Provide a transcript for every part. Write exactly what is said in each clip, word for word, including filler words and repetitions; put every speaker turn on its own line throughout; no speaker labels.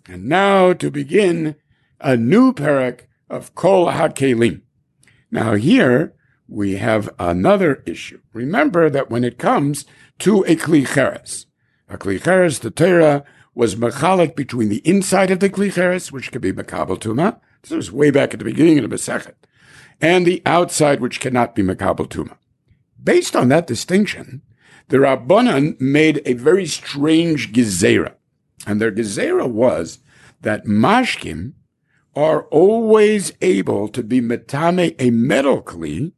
And now to begin a new parak of Kol HaKelim. Now here we have another issue. Remember that when it comes to a Kli Cheres, a Kli Cheres, the Torah was mechalek between the inside of the Kli Cheres, which could be Mekabel Tuma, this was way back at the beginning of the Masechet, and the outside, which cannot be Mekabel Tuma. Based on that distinction, the Rabbanan made a very strange gezerah. And their gezerah was that mashkim are always able to be metame a metal kli,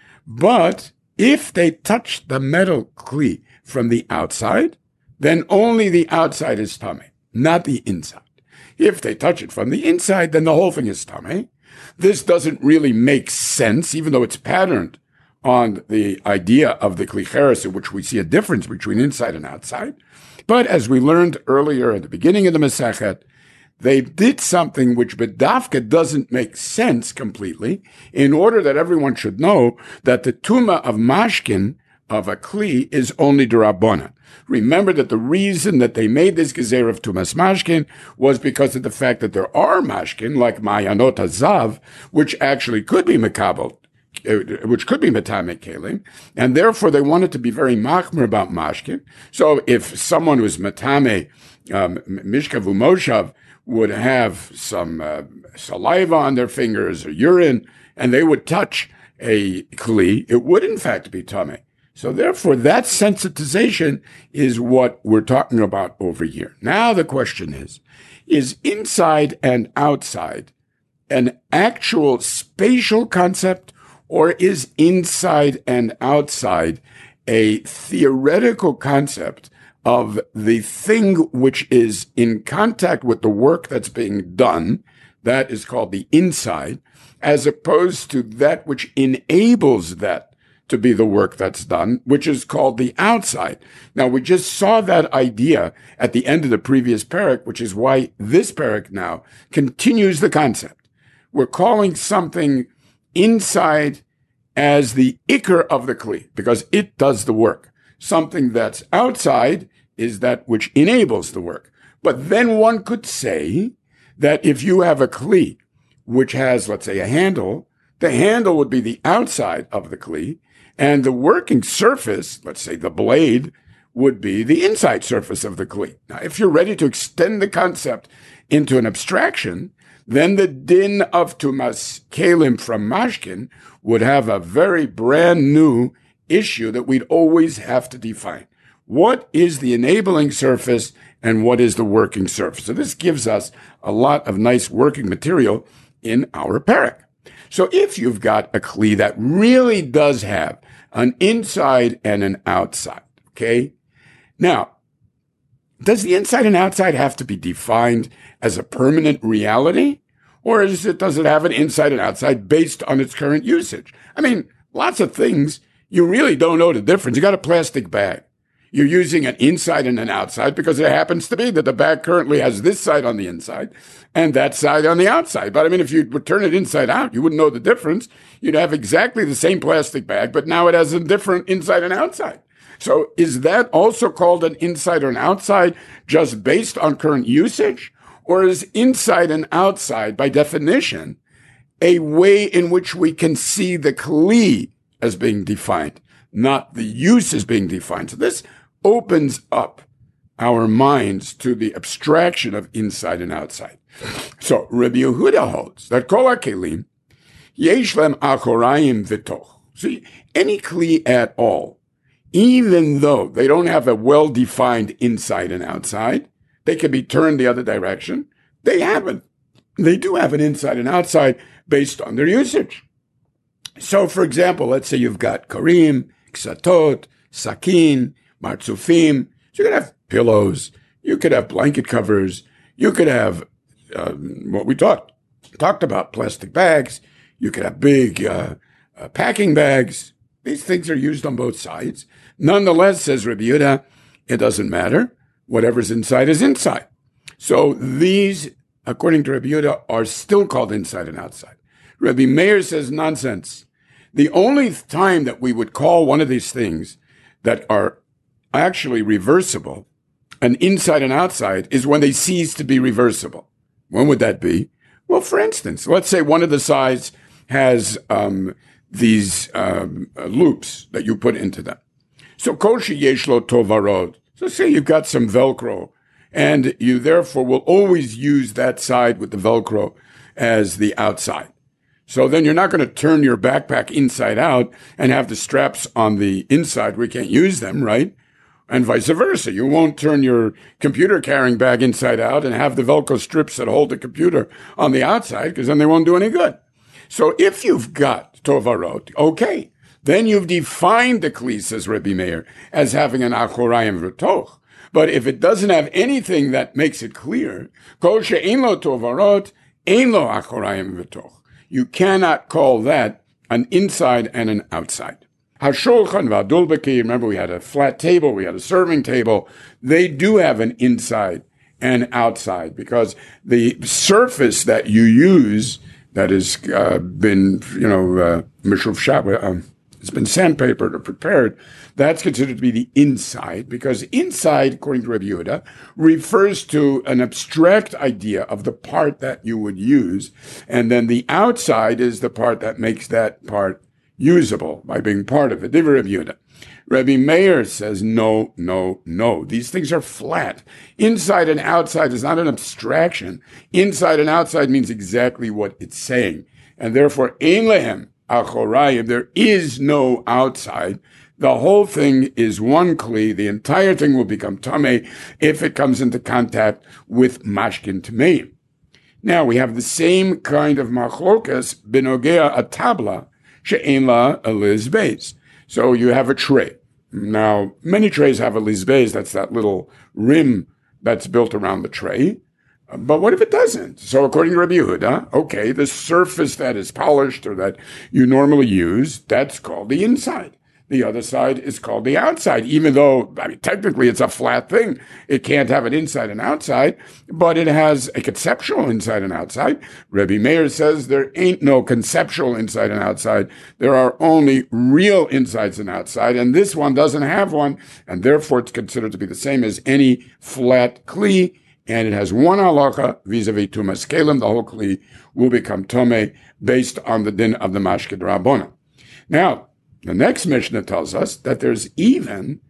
but if they touch the metal kli from the outside, then only the outside is tame, not the inside. If they touch it from the inside, then the whole thing is tame. This doesn't really make sense, even though it's patterned on the idea of the Kli Cheres, in which we see a difference between inside and outside. But as we learned earlier at the beginning of the Masechet, they did something which bedafka doesn't make sense completely, in order that everyone should know that the tuma of mashkin, of a kli, is only d'Rabbanan. Remember that the reason that they made this gezer of tumas mashkin was because of the fact that there are mashkin, like Mayanot Hazav, which actually could be mekabel, which could be metame kelim, and therefore they wanted to be very machmer about mashkin. So if someone was metame um, mishkav umoshav would have some uh, saliva on their fingers or urine, and they would touch a kli, it would in fact be tame. So therefore, that sensitization is what we're talking about over here. Now the question is, is inside and outside an actual spatial concept, or is inside and outside a theoretical concept of the thing which is in contact with the work that's being done? That is called the inside, as opposed to that which enables that to be the work that's done, which is called the outside. Now, we just saw that idea at the end of the previous parak, which is why this parak now continues the concept. We're calling something inside as the ikar of the kli, because it does the work. Something that's outside is that which enables the work. But then one could say that if you have a kli which has, let's say, a handle, the handle would be the outside of the kli, and the working surface, let's say the blade, would be the inside surface of the kli. Now, if you're ready to extend the concept into an abstraction, then the din of tumas kelim from mashkin would have a very brand new issue that we'd always have to define. What is the enabling surface and what is the working surface? So this gives us a lot of nice working material in our parak. So if you've got a kli that really does have an inside and an outside, okay? Now, does the inside and outside have to be defined as a permanent reality? Or is it, does it have an inside and outside based on its current usage? I mean, lots of things, you really don't know the difference. You got a plastic bag. You're using an inside and an outside because it happens to be that the bag currently has this side on the inside and that side on the outside. But I mean, if you would turn it inside out, you wouldn't know the difference. You'd have exactly the same plastic bag, but now it has a different inside and outside. So is that also called an inside or an outside just based on current usage? Or is inside and outside, by definition, a way in which we can see the kli as being defined, not the use as being defined? So this opens up our minds to the abstraction of inside and outside. So Rabbi Yehuda holds that kol hakelim yesh lem achorayim v'toch. See, any kli at all, even though they don't have a well-defined inside and outside, they can be turned the other direction. They haven't. They do have an inside and outside based on their usage. So, for example, let's say you've got karim, ksatot, sakin, martzufim. So you could have pillows. You could have blanket covers. You could have um, what we talked talked about, plastic bags. You could have big uh, uh, packing bags. These things are used on both sides. Nonetheless, says Rabbi Yehuda, it doesn't matter. Whatever's inside is inside. So these, according to Rabbi Yehuda, are still called inside and outside. Rabbi Meir says nonsense. The only time that we would call one of these things that are actually reversible an inside and outside is when they cease to be reversible. When would that be? Well, for instance, let's say one of the sides has um, these um, loops that you put into them. So kol sheyesh lo tovarot. So say you've got some Velcro, and you therefore will always use that side with the Velcro as the outside. So then you're not going to turn your backpack inside out and have the straps on the inside where you can't use them, right? And vice versa. You won't turn your computer carrying bag inside out and have the Velcro strips that hold the computer on the outside, because then they won't do any good. So if you've got tovarot, okay, then you've defined the kli, says Rebbe Meir, as having an achorayim v'toch. But if it doesn't have anything that makes it clear, kol she'ein lo tovarot, ein lo achorayim v'toch. You cannot call that an inside and an outside. Hashulchan v'adulbeki, remember we had a flat table, we had a serving table. They do have an inside and outside, because the surface that you use that has uh, been, you know, uh, mishuv shabbat, um, it's been sandpapered or prepared, that's considered to be the inside, because inside, according to Rebbe Yehuda, refers to an abstract idea of the part that you would use, and then the outside is the part that makes that part usable by being part of it. Divrei Rebbe Yehuda. Rebbe Meir says, no, no, no. These things are flat. Inside and outside is not an abstraction. Inside and outside means exactly what it's saying. And therefore, ein lehem achorayim, there is no outside. The whole thing is one kli. The entire thing will become tameh if it comes into contact with mashkin tameim. Now, we have the same kind of machlokas benogea a tabla she'ein la a lizbeis. So you have a tray. Now, many trays have a lizbeis. That's that little rim that's built around the tray. But what if it doesn't? So according to Rebbe Yehuda, okay, the surface that is polished or that you normally use, that's called the inside. The other side is called the outside, even though, I mean, technically it's a flat thing. It can't have an inside and outside, but it has a conceptual inside and outside. Rebbe Meir says there ain't no conceptual inside and outside. There are only real insides and outside, and this one doesn't have one, and therefore it's considered to be the same as any flat kli, and it has one halacha vis-a-vis tumas kelim. The whole kli will become tomei based on the din of the mashkid rabona. Now, the next Mishnah tells us that there's even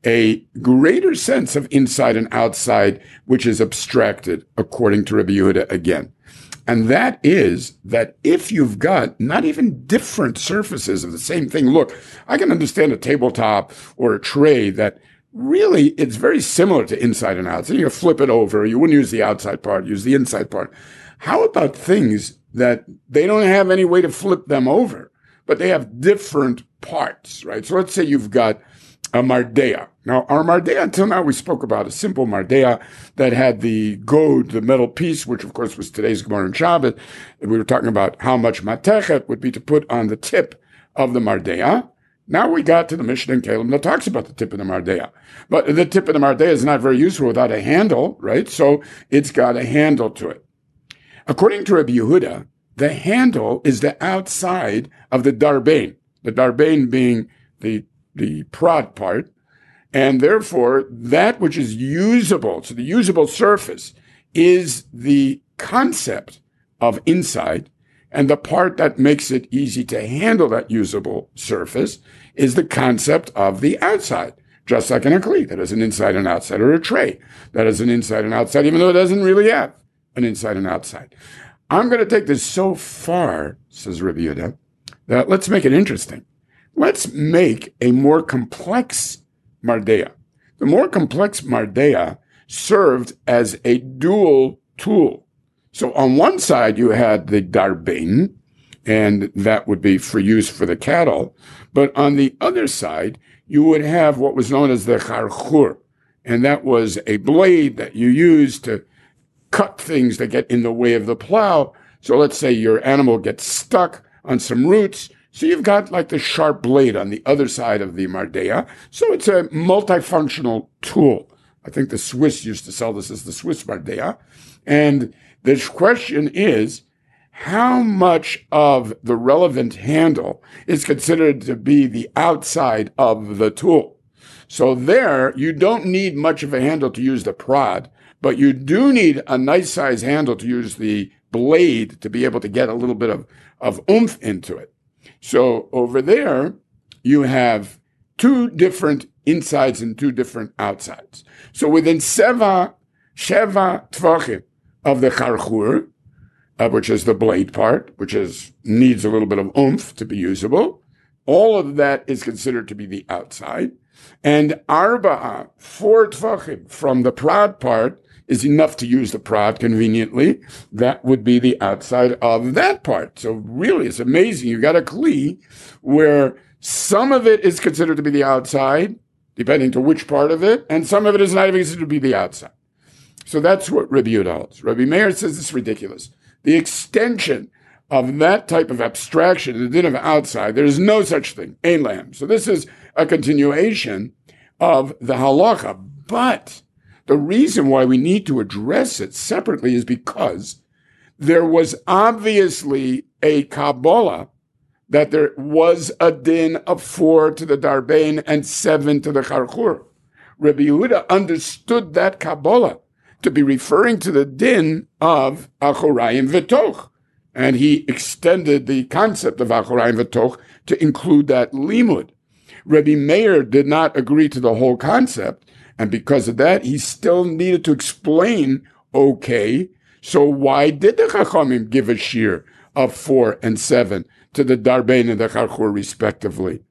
a greater sense of inside and outside, which is abstracted, according to Rebbe Yehuda again. And that is that if you've got not even different surfaces of the same thing, look, I can understand a tabletop or a tray that really it's very similar to inside and outside. You flip it over, you wouldn't use the outside part, use the inside part. How about things that they don't have any way to flip them over, but they have different parts, right? So let's say you've got a mardea. Now, our mardea, until now, we spoke about a simple mardea that had the goad, the metal piece, which of course was today's Gemara and Shabbat. We were talking about how much matechet would be to put on the tip of the mardea. Now we got to the Mishnah in Kalim that talks about the tip of the mardea. But the tip of the mardea is not very useful without a handle, right? So it's got a handle to it. According to Rebbe Yehuda, the handle is the outside of the darbein. The darbein being the, the prod part, and therefore that which is usable, so the usable surface is the concept of inside, and the part that makes it easy to handle that usable surface is the concept of the outside, just like in a kli that has an inside and outside, or a tray that has an inside and outside, even though it doesn't really have an inside and outside. I'm going to take this so far, says Rebbe Yehuda, that let's make it interesting. Let's make a more complex mardea. The more complex mardea served as a dual tool. So on one side, you had the darbein, and that would be for use for the cattle. But on the other side, you would have what was known as the charchur, and that was a blade that you used to cut things that get in the way of the plow. So let's say your animal gets stuck on some roots. So you've got like the sharp blade on the other side of the mardea. So it's a multifunctional tool. I think the Swiss used to sell this as the Swiss mardea. And the question is, how much of the relevant handle is considered to be the outside of the tool? So there, you don't need much of a handle to use the prod, but you do need a nice size handle to use the blade to be able to get a little bit of, of oomph into it. So over there, you have two different insides and two different outsides. So within seva, sheva tvachim of the charchur, uh, which is the blade part, which is needs a little bit of oomph to be usable, all of that is considered to be the outside. And arba'a, four tvachim from the prod part is enough to use the prod conveniently. That would be the outside of that part. So really, it's amazing. You got a kli where some of it is considered to be the outside, depending to which part of it, and some of it is not even considered to be the outside. So that's what Rabbi Yehuda holds. Rabbi Meir says it's ridiculous. The extension of that type of abstraction, the din of outside, there is no such thing, ein lam. So this is a continuation of the halacha. But the reason why we need to address it separately is because there was obviously a Kabbalah that there was a din of four to the darbein and seven to the charchur. Rabbi Yehuda understood that Kabbalah to be referring to the din of achorayim v'toch. And he extended the concept of achorayim v'toch to include that limud. Rabbi Meir did not agree to the whole concept, and because of that, he still needed to explain, okay, so why did the Chachamim give a shear of four and seven to the darbein and the charchur respectively?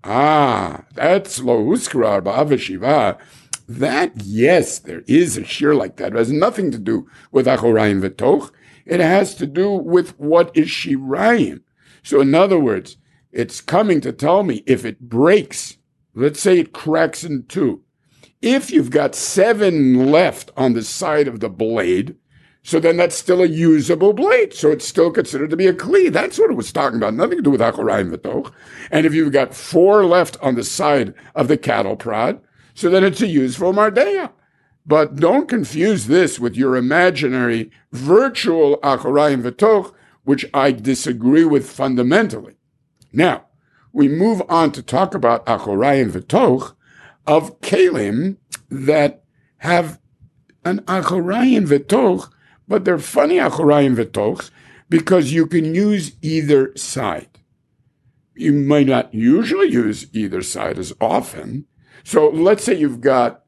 Ah, that's lo huskara ba'ava shiva. That, yes, there is a shear like that. It has nothing to do with achorayim v'toch. It has to do with what is shirayim. So in other words, it's coming to tell me if it breaks, let's say it cracks in two. If you've got seven left on the side of the blade, so then that's still a usable blade. So it's still considered to be a kli. That's what it was talking about. Nothing to do with achorayim v'toch. And if you've got four left on the side of the cattle prod, so then it's a useful mardeya. But don't confuse this with your imaginary virtual achorayim v'toch, which I disagree with fundamentally. Now, we move on to talk about achorayim v'toch of kelim that have an achorayim v'toch, but they're funny achorayim v'tochs because you can use either side. You might not usually use either side as often. So let's say you've got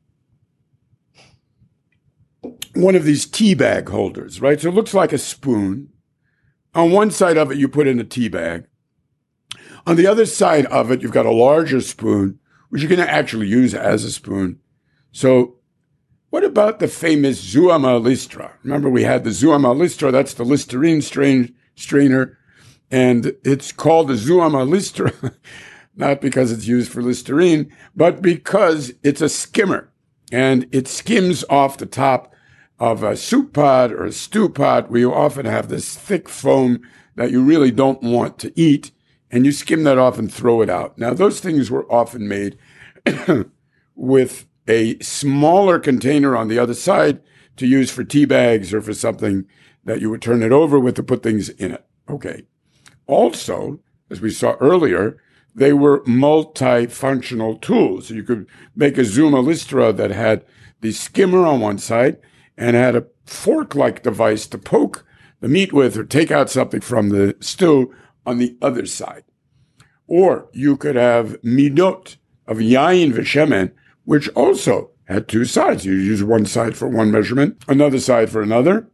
one of these tea bag holders, right? So it looks like a spoon. On one side of it, you put in a tea bag. On the other side of it, you've got a larger spoon, which you can actually use as a spoon. So what about the famous Zuama Listra? Remember, we had the Zuama Listra. That's the Listerine strain, strainer. And it's called the Zuama Listra, not because it's used for Listerine, but because it's a skimmer. And it skims off the top of a soup pot or a stew pot where you often have this thick foam that you really don't want to eat, and you skim that off and throw it out. Now, those things were often made with a smaller container on the other side to use for tea bags or for something that you would turn it over with to put things in it. Okay. Also, as we saw earlier, they were multifunctional tools. So you could make a Zuma Listra that had the skimmer on one side and had a fork-like device to poke the meat with or take out something from the stew on the other side. Or you could have midot of yayin v'shemen, which also had two sides. You use one side for one measurement, another side for another.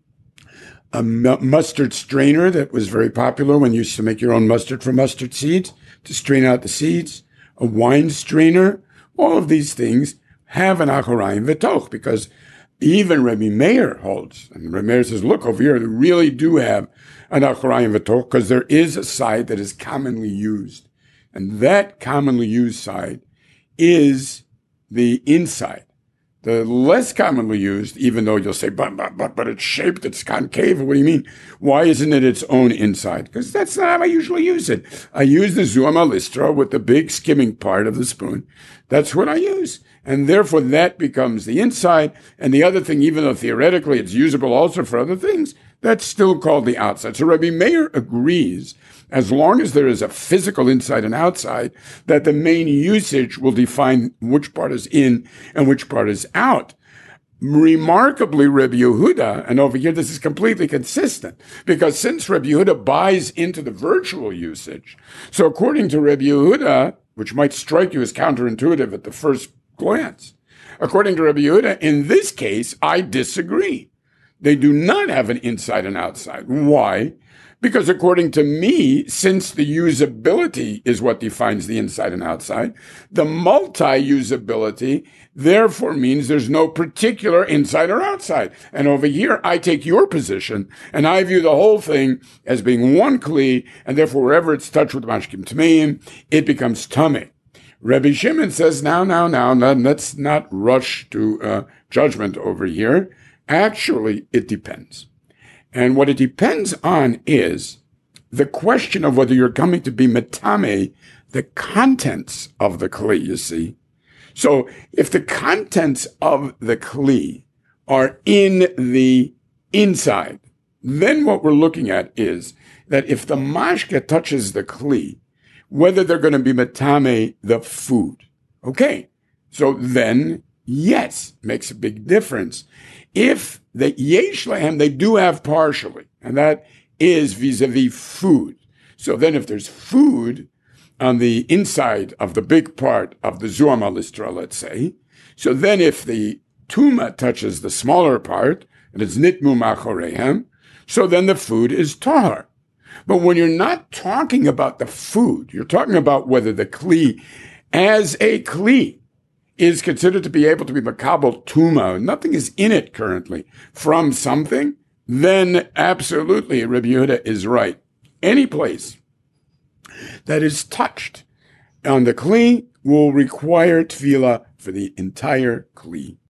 A m- mustard strainer that was very popular when you used to make your own mustard from mustard seeds to strain out the seeds. A wine strainer. All of these things have an achorayim v'toch because even Rabbi Meir holds, and Rabbi Meir says, look, over here, they really do have an achorayim v'toch because there is a side that is commonly used. And that commonly used side is the inside. The less commonly used, even though you'll say, but, but, but, but it's shaped, it's concave. What do you mean? Why isn't it its own inside? Because that's not how I usually use it. I use the Zuama Listra with the big skimming part of the spoon. That's what I use. And therefore that becomes the inside. And the other thing, even though theoretically it's usable also for other things, that's still called the outside. So Rabbi Meir agrees, as long as there is a physical inside and outside, that the main usage will define which part is in and which part is out. Remarkably, Rabbi Yehuda, and over here this is completely consistent, because since Rabbi Yehuda buys into the virtual usage, so according to Rabbi Yehuda, which might strike you as counterintuitive at the first glance, according to Rabbi Yehuda, in this case, I disagree. They do not have an inside and outside. Why? Because according to me, since the usability is what defines the inside and outside, the multi-usability therefore means there's no particular inside or outside. And over here, I take your position, and I view the whole thing as being one kli, and therefore wherever it's touched with mashkim tmeim, it becomes tameh. Rabbi Shimon says, now, now, now, let's not rush to uh, judgment over here. Actually, it depends. And what it depends on is the question of whether you're coming to be metame, the contents of the kli, you see. So if the contents of the kli are in the inside, then what we're looking at is that if the mashke touches the kli, whether they're going to be metame the food. Okay, so then, yes, makes a big difference. If the yesh lahem, they do have partially, and that is vis-a-vis food. So then if there's food on the inside of the big part of the zuam alistra, let's say, so then if the tuma touches the smaller part, and it's nitmu machorehem, so then the food is tahar. But when you're not talking about the food, you're talking about whether the kli, as a kli, is considered to be able to be makabel tuma, nothing is in it currently, from something, then absolutely Rabbi Yehuda is right. Any place that is touched on the kli will require tefillah for the entire kli.